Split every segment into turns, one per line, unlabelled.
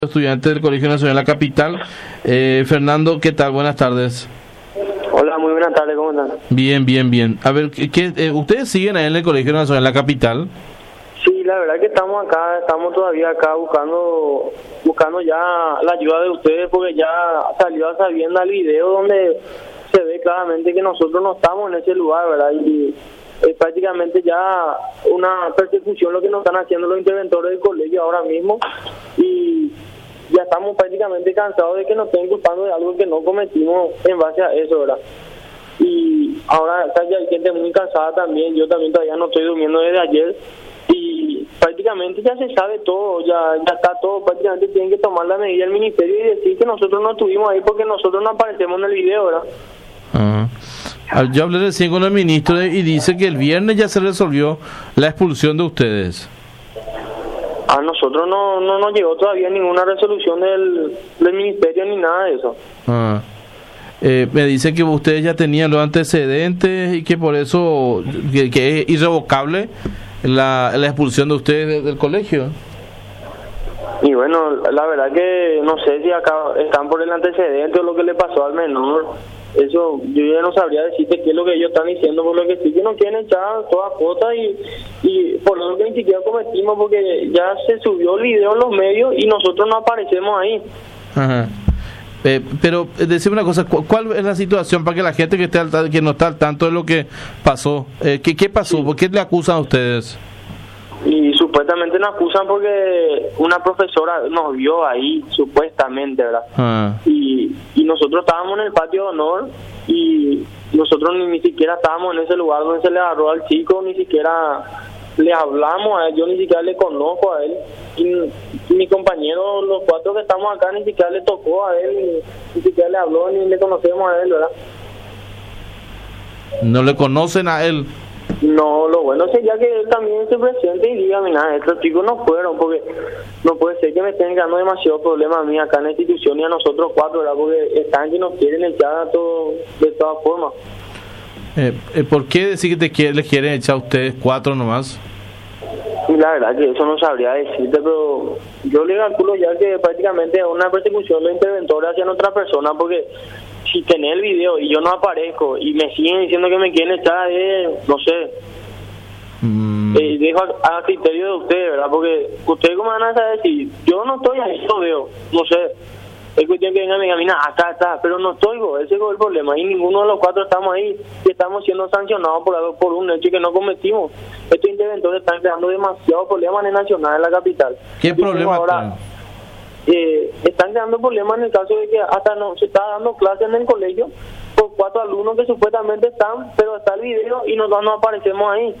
Estudiante del Colegio Nacional de la Capital. Fernando, ¿qué tal? Buenas tardes.
Hola, muy buenas tardes, ¿cómo están?
Bien, bien, bien. A ver, ¿ustedes siguen ahí en el Colegio Nacional de la Capital?
Sí, la verdad que estamos todavía acá buscando ya la ayuda de ustedes, porque ya salió a sabienda el video donde se ve claramente que nosotros no estamos en ese lugar, ¿verdad? Y es prácticamente ya una persecución lo que nos están haciendo los interventores del colegio ahora mismo, y ya estamos prácticamente cansados de que nos estén culpando de algo que no cometimos en base a eso, ¿verdad? Y ahora ya hay gente muy cansada también. Yo también todavía no estoy durmiendo desde ayer, y prácticamente ya se sabe todo, ya está todo. Prácticamente tienen que tomar la medida del ministerio y decir que nosotros no estuvimos ahí porque nosotros no aparecemos en el video, ¿verdad?
Yo hablé recién con el ministro y dice que el viernes ya se resolvió la expulsión de ustedes.
A nosotros no nos llegó todavía ninguna resolución del ministerio ni nada de eso.
Me dice que ustedes ya tenían los antecedentes y que por eso que es irrevocable la expulsión de ustedes del colegio.
Y bueno, la verdad que no sé si acá están por el antecedente o lo que le pasó al menor. Eso yo ya no sabría decirte qué es lo que ellos están diciendo, por lo que sí que nos quieren echar todas cosas y por lo que ni siquiera cometimos, porque ya se subió el video en los medios y nosotros no aparecemos ahí.
Ajá. Pero decime una cosa, ¿cuál es la situación para que la gente que no está al tanto de lo que pasó? ¿Qué pasó?
Sí.
¿Por qué le acusan a ustedes?
Y supuestamente nos acusan porque una profesora nos vio ahí, supuestamente, ¿verdad? Y nosotros estábamos en el patio de honor y nosotros ni siquiera estábamos en ese lugar donde se le agarró al chico, ni siquiera le hablamos a él, yo ni siquiera le conozco a él, y mi compañero, los cuatro que estamos acá, ni siquiera le tocó a él, ni siquiera le habló, ni le conocemos a él, ¿verdad?
¿No le conocen a él?
No, lo bueno sería que él también se presente y diga, mira, estos chicos no fueron, porque no puede ser que me estén dando demasiados problemas a mí acá en la institución y a nosotros cuatro, ¿verdad? Porque están que nos quieren echar a todos de todas formas.
¿Por qué decir que les quieren echar a ustedes cuatro nomás?
Y la verdad que eso no sabría decirte, pero yo le calculo ya que prácticamente es una persecución de interventores hacia otra persona, porque si tenés el video y yo no aparezco y me siguen diciendo que me quieren echar, no sé, dejo a criterio de ustedes, ¿verdad? Porque ustedes cómo van a saber si yo no estoy ahí, lo veo, no sé, es cuestión que vengan y me digan, mira, acá está, pero no estoy, ese es el problema, y ninguno de los cuatro estamos ahí y estamos siendo sancionados por un hecho que no cometimos. Estos interventores están creando demasiados problemas en el Nacional, en la capital.
¿Qué problema
ahora? Están creando problemas en el caso de que hasta no se está dando clases en el colegio por 4 alumnos que supuestamente están, pero está el video y nosotros no aparecemos ahí.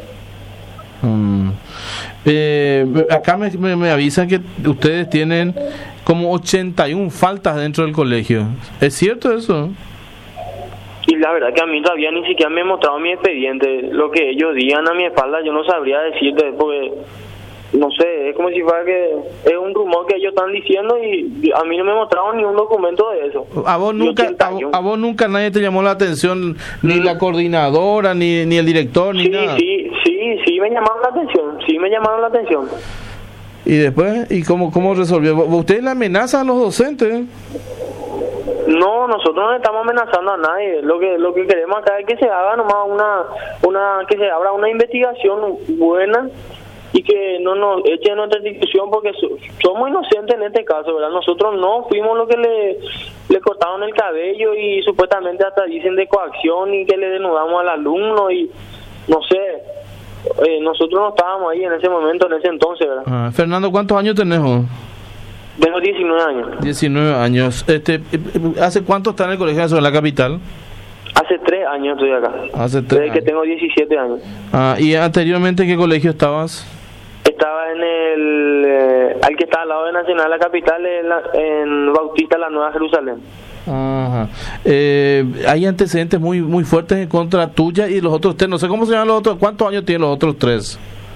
Acá me avisan que ustedes tienen como 81 faltas dentro del colegio. ¿Es cierto eso?
Y la verdad que a mí todavía ni siquiera me han mostrado mi expediente. Lo que ellos digan a mi espalda yo no sabría decirte, porque no sé, es como si fuera que es un rumor que ellos están diciendo y a mí no me mostraron ni un documento de eso.
¿A vos nunca nadie te llamó la atención, ni la coordinadora, ni el director, ni nada?
Sí, me llamaron la atención.
¿Y después? ¿Y cómo resolvió? ¿Ustedes le amenazan a los docentes?
No, nosotros no estamos amenazando a nadie. Lo que queremos acá es que se haga nomás que se abra una investigación buena y que no nos echen nuestra institución, porque somos inocentes en este caso, ¿verdad? Nosotros no fuimos los que le cortaron el cabello y supuestamente hasta dicen de coacción y que le denudamos al alumno y no sé, nosotros no estábamos ahí en ese momento, en ese entonces, ¿verdad?
Fernando, ¿cuántos años tenés vos?
Tengo 19 años.
19 años. ¿Hace cuánto está en el Colegio Nacional de la Capital?
Hace 3 años estoy acá.
Desde
que tengo 17 años.
¿Y anteriormente en qué colegio estabas?
Estaba en al que está al lado de Nacional de la Capital, en Bautista, la Nueva Jerusalén.
Ajá. Hay antecedentes muy muy fuertes en contra tuya y los otros tres. No sé cómo se llaman los otros. ¿Cuántos años tienen los otros tres?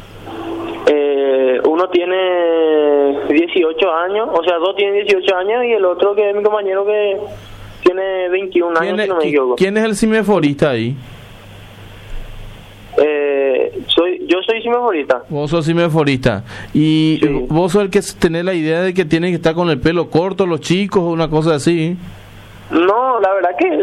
Uno tiene 18 años, o sea, dos tienen 18 años y el otro, que es mi compañero, que tiene 21 años, si no me equivoco.
¿Quién es el cimeforista ahí?
Yo soy cimeforista.
Vos sos cimeforista. Y
Sí.
vos sos el que tenés la idea de que tienen que estar con el pelo corto los chicos o una cosa así.
No, la verdad que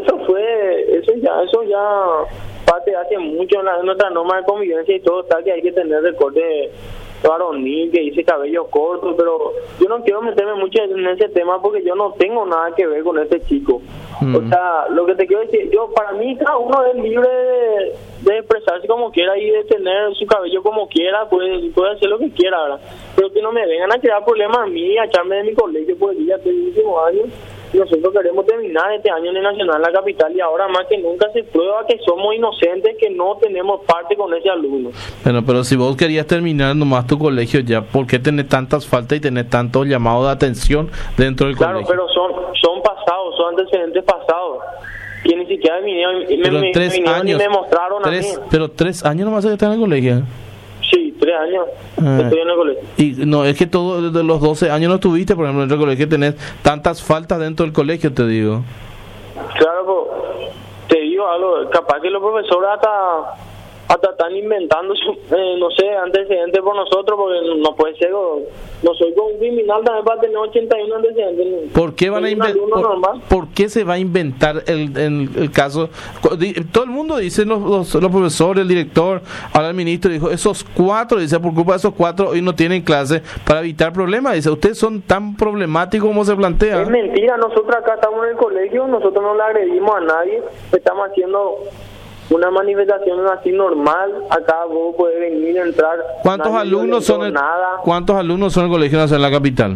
eso ya parte hace mucho en nuestra norma de convivencia y todo está que hay que tener recorte varonil, que dice cabello corto, pero yo no quiero meterme mucho en ese tema porque yo no tengo nada que ver con este chico. O sea, lo que te quiero decir, para mí cada uno es libre de expresarse como quiera y de tener su cabello como quiera, puede hacer lo que quiera, ¿verdad? Pero que no me vengan a crear problemas a mí, a echarme de mi colegio, porque ya tengo últimos años. Nosotros queremos terminar este año en el Nacional en la capital y ahora más que nunca se prueba que somos inocentes, que no tenemos parte con ese alumno.
Pero si vos querías terminar nomás tu colegio ya, ¿por qué tenés tantas faltas y tenés tantos llamados de atención dentro del
Claro,
colegio?
pero son pasados, son antecedentes pasados, que ni siquiera vinieron ni me mostraron a mí.
Pero 3 años nomás que estás en el colegio.
Sí, 3 años estoy en el colegio.
Y no, es que todo desde los 12 años no estuviste, por ejemplo, en el colegio tenés tantas faltas dentro del colegio, te digo.
Claro, pues, te digo algo, capaz que los profesores hasta están inventando, no sé, antecedentes por nosotros, porque no puede ser, no soy como un criminal también para tener 81 antecedentes.
¿Por qué van a ¿Por qué se va a inventar el caso? Todo el mundo dice, los profesores, el director, ahora el ministro dijo, esos 4, dice, por culpa de esos 4 hoy no tienen clase para evitar problemas. Dice, ustedes son tan problemáticos como se plantea.
Es mentira, nosotros acá estamos en el colegio, nosotros no le agredimos a nadie, estamos haciendo una manifestación así normal, acá vos podés venir, entrar.
¿Cuántos alumnos son en el Colegio Nacional de la capital?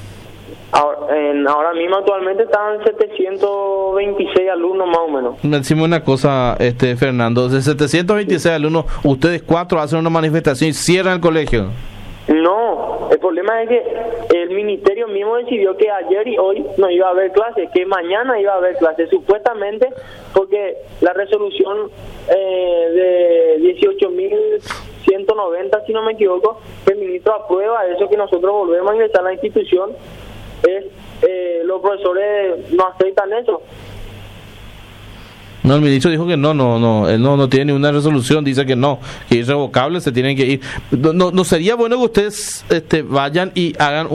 Ahora mismo actualmente están 726 alumnos más o menos.
Me decimos una cosa, Fernando, de 726 alumnos, ustedes 4 hacen una manifestación y cierran el colegio.
No, el problema es que el ministerio mismo decidió que ayer y hoy no iba a haber clases, que mañana iba a haber clases, supuestamente porque la resolución de 18.190, si no me equivoco, el ministro aprueba eso, que nosotros volvemos a ingresar a la institución, los profesores no aceptan eso.
No, el ministro dijo que no, él no tiene ninguna resolución, dice que no, que es irrevocable, se tienen que ir. No sería bueno que ustedes vayan y hagan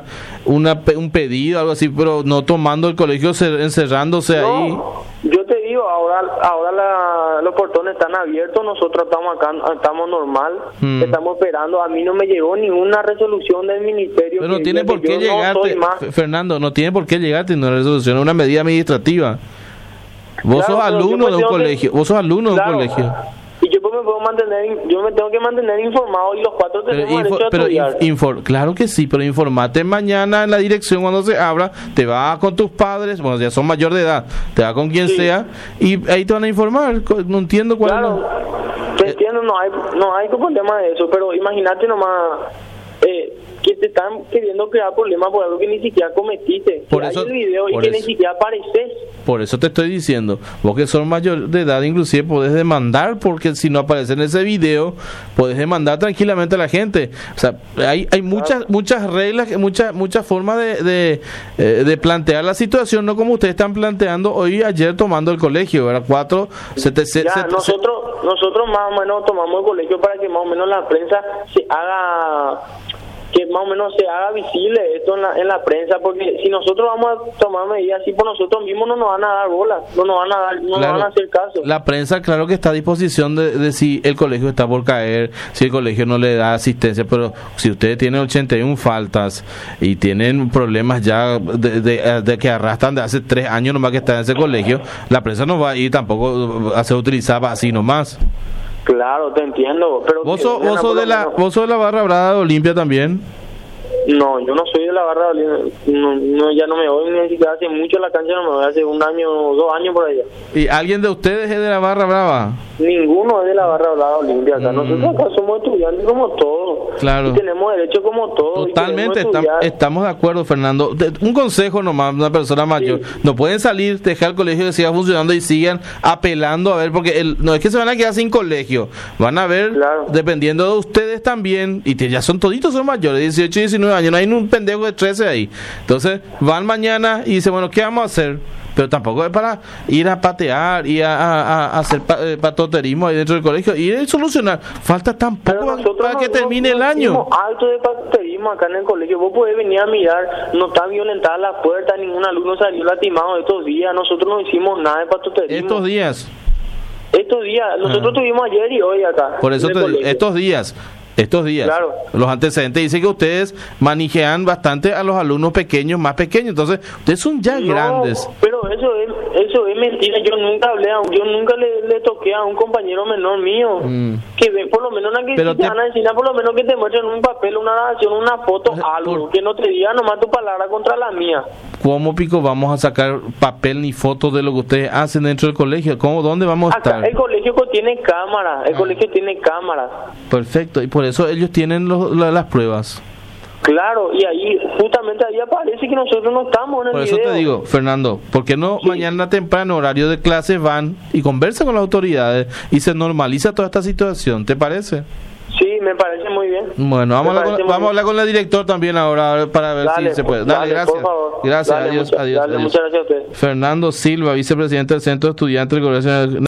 un pedido, algo así, pero no tomando el colegio, encerrándose ahí.
Yo te digo, ahora los portones están abiertos, nosotros estamos acá, estamos normal, estamos esperando. A mí no me llegó ninguna resolución del ministerio.
Pero no tiene por qué llegarte, Fernando, no tiene por qué llegarte una resolución, es una medida administrativa. Vos sos alumno de un colegio,
Y yo me tengo que mantener informado y los 4 tenemos derecho a estudiar.
Claro que sí, pero informate mañana en la dirección cuando se abra, te vas con tus padres, bueno, ya son mayor de edad, te vas con quien sea y ahí te van a informar. No entiendo cuál es.
Te entiendo, no hay problema de eso, pero imagínate nomás que te están queriendo crear problemas por algo que ni siquiera cometiste.
Por
que
eso,
hay el video y que ni siquiera apareces.
Por eso te estoy diciendo, vos que sos mayor de edad, inclusive podés demandar, porque si no aparece en ese video, podés demandar tranquilamente a la gente. O sea, hay muchas reglas, muchas formas de plantear la situación, no como ustedes están planteando hoy, ayer tomando el colegio, ¿verdad?
Nosotros más o menos tomamos el colegio para que más o menos la prensa se haga visible esto en la prensa, porque si nosotros vamos a tomar medidas así por nosotros mismos, no nos van a dar bola, no nos van a hacer caso.
La prensa, claro que está a disposición de si el colegio está por caer, si el colegio no le da asistencia, pero si ustedes tienen 81 faltas y tienen problemas ya de que arrastran de hace 3 años nomás que están en ese colegio, la prensa no va a ir tampoco a ser utilizada así nomás.
Claro, te entiendo, pero
¿Vos sos de la barra brava de Olimpia también?
No, yo no soy de la barra de Olimpia, ya no me voy, ni siquiera hace mucho a la cancha, no me voy, hace 1 año o 2 años por allá.
¿Y alguien de ustedes es de la barra brava?
Ninguno es de la barra brava de Olimpia acá. Nosotros acá somos estudiantes como todos.
Claro.
Y tenemos derecho como todos.
Totalmente, estamos de acuerdo, Fernando. Un consejo nomás, una persona mayor. Sí. No pueden salir, dejar el colegio que siga funcionando y sigan apelando a ver, porque no es que se van a quedar sin colegio. Van a ver, dependiendo de ustedes también, y ya son toditos, son mayores, 18 y 19 de años, no hay un pendejo de 13 ahí. Entonces van mañana y dicen, bueno, ¿qué vamos a hacer? Pero tampoco es para ir a patear y a hacer patoterismo ahí dentro del colegio, ir a solucionar. Falta tan poco para que termine el año.
Alto de patoterismo acá en el colegio. Vos podés venir a mirar, no está violentada la puerta, ningún alumno salió lastimado estos días. Nosotros no hicimos nada de patoterismo. Estos días, nosotros tuvimos ayer y hoy acá.
Por eso estos días, claro. Los antecedentes dicen que ustedes manejan bastante a los alumnos pequeños, más pequeños, entonces ustedes son ya grandes.
Pero eso es mentira. Yo nunca le toqué a un compañero menor mío que ve, por lo menos te van a decir, por lo menos que te muestren un papel, una grabación, una foto, algo, que no te diga nomás tu palabra contra la mía.
¿Cómo pico vamos a sacar papel ni fotos de lo que ustedes hacen dentro del colegio? ¿Dónde vamos a estar?
El colegio tiene cámara, colegio tiene cámaras.
Perfecto, y por eso ellos tienen las pruebas.
Claro, y ahí, justamente ahí aparece que nosotros no estamos en el video.
Por eso te digo, Fernando, ¿por qué no mañana temprano, horario de clases, van y conversan con las autoridades y se normaliza toda esta situación? ¿Te parece?
Sí, me parece muy bien.
Bueno, vamos a hablar con el director también ahora para ver si se puede. Dale, gracias.
Por favor.
Gracias, adiós.
Muchas gracias a usted.
Fernando Silva, vicepresidente del Centro de Estudiantes del Colegio